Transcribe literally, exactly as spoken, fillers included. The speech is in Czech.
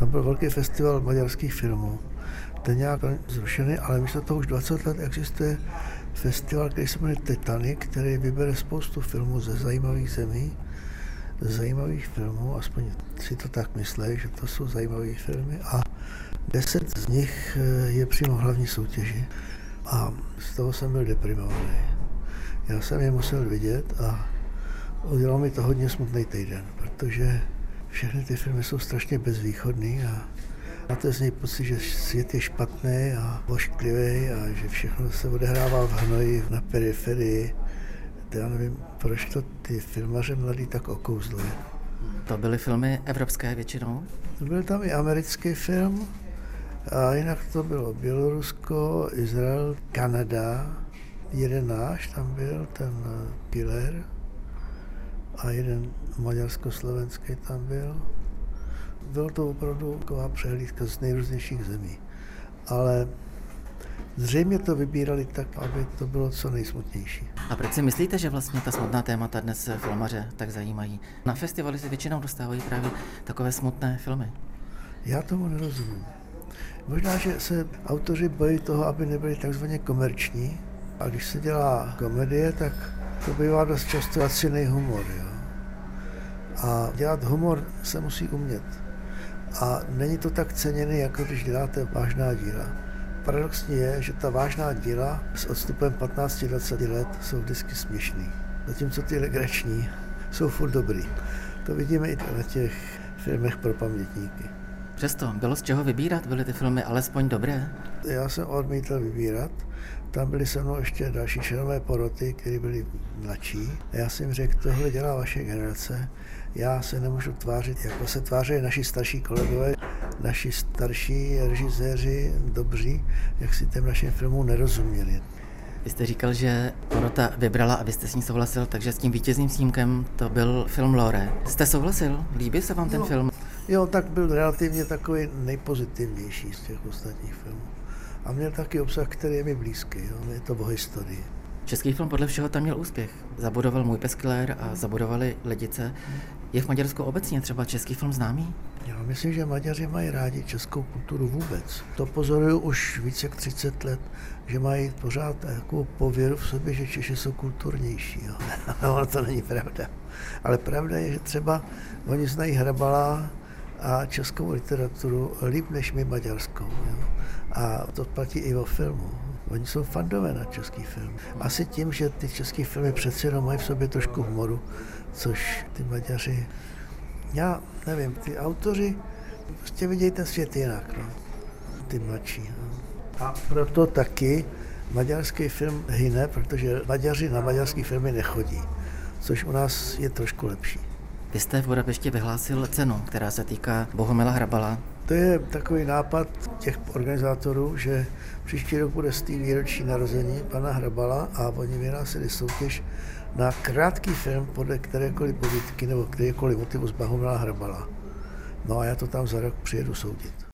Tam byl velký festival maďarských filmů. Ten nějak zrušený, ale místo toho už dvacet let existuje festival, který se jmenuje Titanic, který vybere spoustu filmů ze zajímavých zemí, ze zajímavých filmů, aspoň si to tak myslí, že to jsou zajímavé filmy a deset z nich je přímo hlavní soutěži a z toho jsem byl deprimovaný. Já jsem je musel vidět a udělal mi to hodně smutný týden, protože všechny ty filmy jsou strašně bezvýchodný a máte z něj pocit, že svět je špatný a ošklivý a že všechno se odehrává v hnoji, na periferii. Já nevím, proč to ty filmaře mladí tak okouzluje. To byly filmy evropské většinou? Byl tam i americký film a jinak to bylo Bělorusko, Izrael, Kanada, jeden náš tam byl, ten Killer a jeden maďarsko-slovenský tam byl. Bylo to opravdu taková přehlídka z nejrůznějších zemí, ale zřejmě to vybírali tak, aby to bylo co nejsmutnější. A proč si myslíte, že vlastně ta smutná témata dnes filmaře tak zajímají? Na festivaly se většinou dostávají právě takové smutné filmy. Já tomu nerozumím. Možná, že se autoři bojí toho, aby nebyli takzvaně komerční. A když se dělá komedie, tak to bývá dost často laciný humor. Jo? A dělat humor se musí umět. A není to tak ceněný, jako když děláte vážná díla. Paradoxní je, že ta vážná díla s odstupem patnáct dvacet let jsou vždycky směšný. Zatímco ty legrační jsou furt dobrý. To vidíme i na těch filmech pro pamětníky. Přesto bylo z čeho vybírat? Byly ty filmy alespoň dobré? Já jsem odmítl vybírat. Tam byly se mnou ještě další členové poroty, kteří byli mladší. A já jsem jim řekl, tohle dělá vaše generace. Já se nemůžu tvářit, jako se tváří naši starší kolegové, naši starší režiséři dobří, jak si těm našim filmům nerozuměli. Vy jste říkal, že porota vybrala a vy jste s ní souhlasil, takže s tím vítězným snímkem to byl film Lore. Jste souhlasil? Líbí se vám ten jo. film? Jo, tak byl relativně takový nejpozitivnější z těch ostatních filmů. A měl taky obsah, který je mi blízký, jo? Je to o historii. Český film podle všeho tam měl úspěch. Zabudoval Můj pes Killer a zabudovali Lidice. Je v Maďarsku obecně třeba český film známý? Já myslím, že Maďaři mají rádi českou kulturu vůbec. To pozoruju už více jak třicet let, že mají pořád takovou pověru v sobě, že Češi jsou kulturnější. Jo. No, to není pravda. Ale pravda je, že třeba oni znají Hrabala a českou literaturu líp než my maďarskou. Jo. A to platí i o filmu. Oni jsou fandové na český film. Asi tím, že ty český filmy přece jenom mají v sobě trošku humoru, což ty Maďaři, já nevím, ty autoři prostě vidějí ten svět jinak, no. Ty mladší. No. A proto taky maďarský film hyne, protože Maďaři na maďarský filmy nechodí, což u nás je trošku lepší. Vy jste v Budapešti vyhlásil cenu, která se týká Bohumila Hrabala. To je takový nápad těch organizátorů, že příští rok bude stý výročí narození pana Hrabala a oni vyhlásili soutěž na krátký film podle kterékoliv povídky nebo kterékoliv motivu z Bohumila Hrabala. No a já to tam za rok přijedu soudit.